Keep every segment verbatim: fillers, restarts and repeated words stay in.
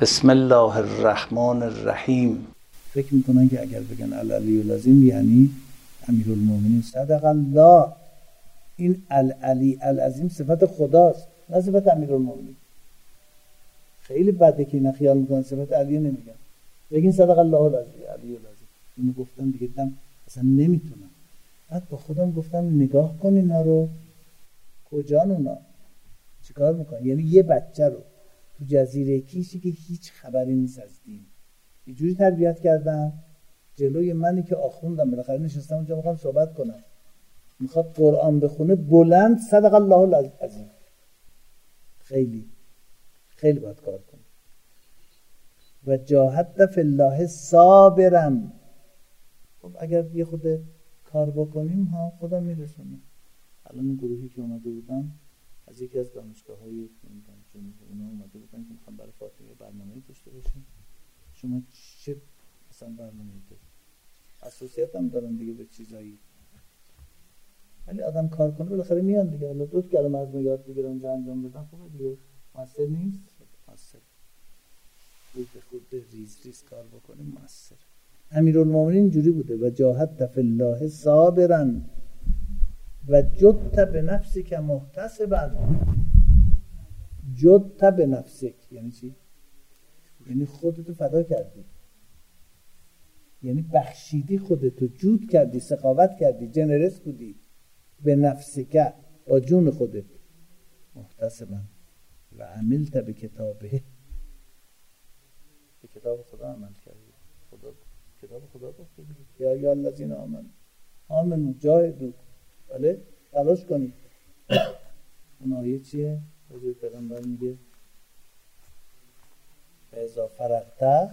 بسم الله الرحمن الرحیم. فکر میکنن که اگر بگن العلی العظیم یعنی امیرالمومنین صدق الله. این العلی العظیم صفت خداست نه صفت امیرالمومنین. خیلی بده که اینا خیال میکنن صفت علی نمیگن، بگین صدق الله العظیم علی العظیم. اینو گفتم دیگه، دیدم اصلا نمیتونم. بعد با خودم گفتم نگاه کن اینا رو، کجان اونا چیکار میکنن؟ یعنی یه بچه رو تو جزیره کیشی که هیچ خبری نیست از دین یه جوری تربیت کردم جلوی منی که آخوندم، بالاخره نشستم اونجا میخوام صحبت کنم، میخواد قرآن بخونه بلند صدق الله العظیم. خیلی خیلی باید کار کنم. و جاهدت فی الله صابرم. خب اگر یه خود کار بکنیم ها خدا میرسونه. الان این گروهی که اومده بودن از یکی از دانشگاه‌های جنوب اونا اومده بودن که میخوان برای فاطمه برنامه‌ای داشته باشیم. شما چه مثلا برنامه‌ای دارید؟ حساسیت هم دارن دیگه به چیزایی، ولی آدم کار کنه بالاخره میان دیگه. حالا دو کلمه از ما یاد بگیرن اونجا انجام بدن خوبه دیگه. موثر نیست؟ موثر. خود به خود ریز ریز کار بکنیم موثر. امیرالمومنین اینجوری بوده و جاهدت فی الله صابرا و جدت به نفسک محتسبا. جدت به نفسک یعنی چی؟ یعنی خودتو فدا کردی، یعنی بخشیدی خودتو، جود کردی، سخاوت کردی، جنرس بودی. به نفسک با جون خودت. محتسبا و عملت به کتابه. به کتاب خدا عمل کردی. خدا کتاب خدا گفته بود یا ایها الذین آمنوا آمنوا جاهدوا، بله تلاش کنید. اون آیه چیه؟ حضور پیغمبر میگه فاذا فرغت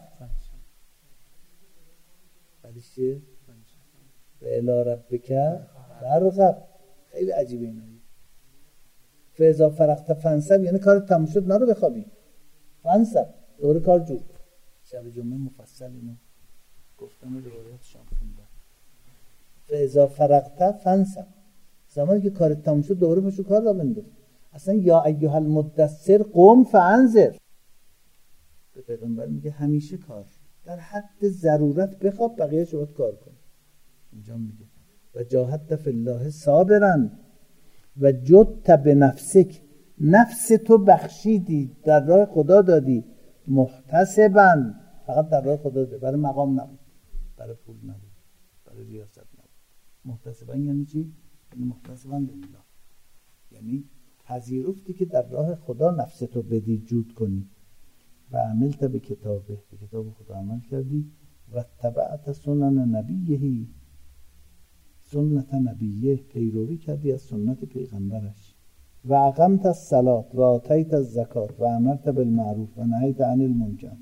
بعدش چیه؟ و الی ربک فارغب. خیلی عجیبه این آیه. فاذا فرغت فانصب یعنی کارت تموم شد نرو بخوابی. فانصب دوره کار جور. شب جمعه مفصل اینو گفتم و روایاتشان خوندم. فاذا فرغت فانصب، زمانی که کارت تموم شد دوباره پاشو کار را بنداز. اصلا یا ایها المدثر قم فانذر. به پیغمبر میگه همیشه کار، در حد ضرورت بخواب، بقیه شو باید کار کن. اینجا میگه و جاهدت فی الله صابرا و جدت به نفسک، نفس تو بخشیدی، در راه خدا دادی. محتسبا، فقط در راه خدا دادی، برای مقام نبود، برای پول نبود، برای ریاست نبود. محتسبا یعنی چی؟ یعنی محتسبا لله، یعنی پذیرفتی که در راه خدا نفس تو بدی، جود کنی. و عملت به کتابه، به کتاب خدا عمل کردی. و تبعت سنن نبیه، سنت نبیه، پیروی کردی از سنت پیغمبرش. و اقمت الصلاة و آتیت الزکات و امرت بالمعروف و نهیت عن المنکر.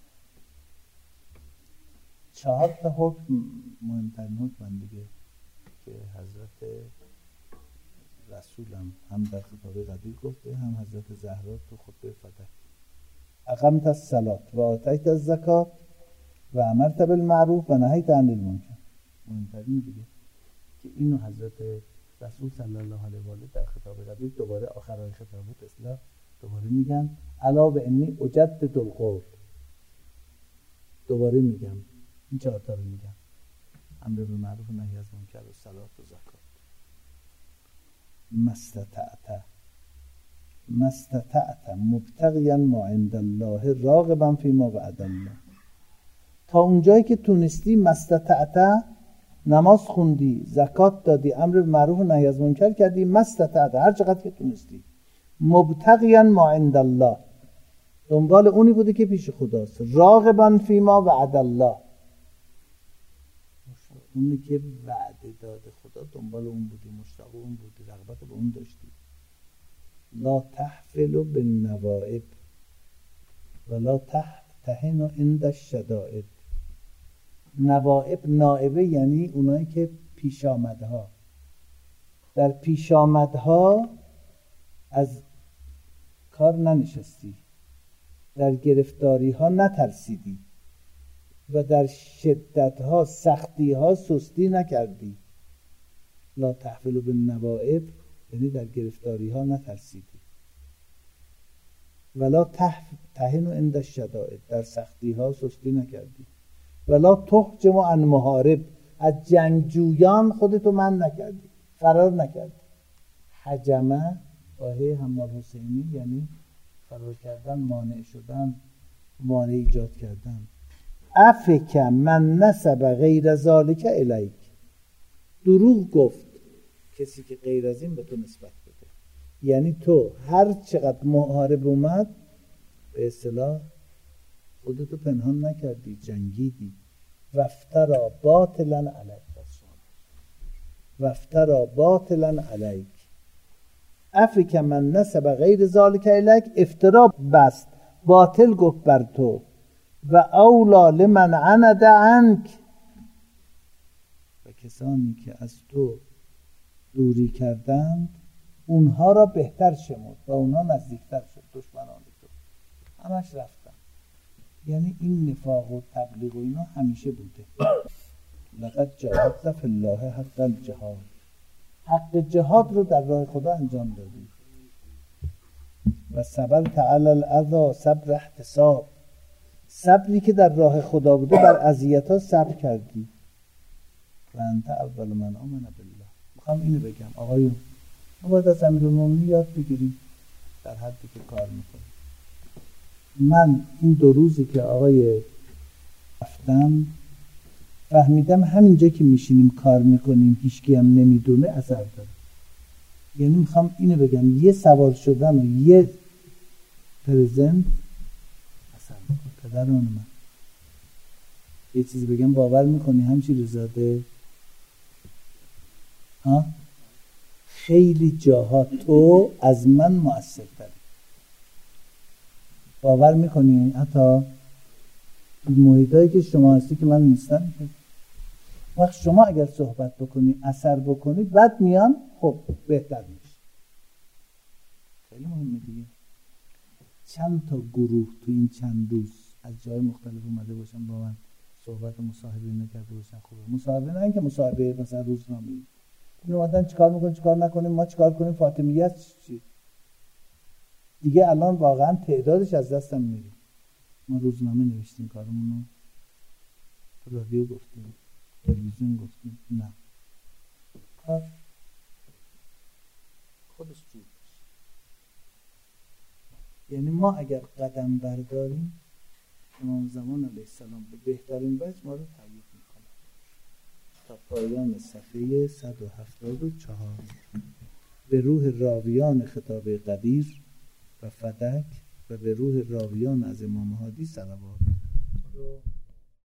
چهار تا حکم مهمترین حکم دیگه که حضرت رسولم هم در خطاب قدیر گفته، هم حضرت زهرا تو خطبه فدک. اقمت الصلاة و آتیت الزکات و امرت بالمعروف و نهیت عن المنکر. مهمترین دیگه که اینو حضرت رسول صلی الله علیه و آله در خطاب قدیر دوباره آخرای خطابات اصلاح دوباره میگن الا و انی اجدد القول. دوباره میگم این چهار تا رو میگم: امر بالمعروف و نهی از منکر و صلات و زکات. مستطعت مستطعت مبتغیا ما عند الله راغبا فیما وعد الله. تا اونجایی که تونستی مستطعت، نماز خوندی، زکات دادی، امر بالمعروف و نهی از منکر کردی. مستطعت هر چقدر که تونستی. مبتغیا ما عند الله، دنبال اونی بودی که پیش خداست. راغبا فیما وعد الله، اونی که وعده داده خدا دنبال اون بودی، مشتاق اون بودی، رغبت به اون داشتی. لا تحفل بالنوائب ولا تهن عند الشدائد. نوائب، نائبه یعنی اونایی که پیش آمدها، در پیش آمدها از کار ننشستی، در گرفتاری ها نترسیدی و در شدت ها، سختی ها سستی نکردی. لا تحفل بالنوائب یعنی در گرفتاری ها نترسیدی. ولا تح تهن عند الشدائد، در سختی ها سستی نکردی. ولا تحجم عن محارب، از جنگجویان خودتو من نکردی، فرار نکردی. حجمه باهی حمال حسینی یعنی فرار کردن، مانع شدن، مانع ایجاد کردن. افک من نسب غیر ذالک الیک، دروغ گفت کسی که غیر از این به تو نسبت بده. یعنی تو هر چقدر محارب اومد به اصطلاح خودتو پنهان نکردی، جنگیدی. وفترا باطلا علیک، وفترا باطلا علیک. افک من نسب غیر ذالک الیک، افترا بست، باطل گفت بر تو. و اولا لمن عند عنک، و کسانی که از تو دوری کردند اونها را بهتر شمرد و اونها نزدیکتر شد. دشمنان تو همش رفتن. یعنی این نفاق و تبلیغ و اینا همیشه بوده. لقد جاهدت فی الله حق الجهاد، حق جهاد رو در راه خدا انجام دادی. و صبرت علی الاذی صبر احتساب، صبری که در راه خدا بوده بر اذیت‌ها صبر کردی. و انت اول من آمن بالله. میخوام اینو بگم آقایون، ما باید از امیرالمومنین یاد بگیریم در حدی که کار میکنیم. من این دو روزی که آقای رفتم فهمیدم همینجا که میشینیم کار میکنیم هیچکی هم نمیدونه اثر داره. یعنی میخوام اینو بگم، یه سوار شدن و یه پرزنت اثر میکنه. پدران من یه چیزی بگم باور میکنی همچی رزاده؟ ها؟ خیلی جاها تو از من مؤثر تری. باور میکنی؟ حتی محیطایی که شما هستی که من نیستم، وقت شما اگر صحبت بکنی اثر بکنی بعد میان خب بهتر میشه. خیلی مهمه دیگه. چند تا گروه تو این چند روز از جای مختلف اومده باشن با من صحبت مصاحبه نکرده باشن. خوبه مصاحبه، نه اینکه مصاحبه مثلا روزنامه‌ای این اومدن چیکار میکنیم چیکار نکنیم، ما چیکار کنیم، فاطمیت چی دیگه. الان واقعا تعدادش از دستم میره. ما روزنامه نوشتیم کارمونو، رادیو گفتیم، تلویزیون گفتیم، نه کار خودش جور بشه. یعنی ما اگر قدم برداریم امام زمان علیه السلام به بهترین وجه ما رو تایید میکنه. تا پایان صفحه صد و هفتاد و چهار. به روح راویان خطاب قدیر و فدک و به روح راویان از امام هادی صلوات.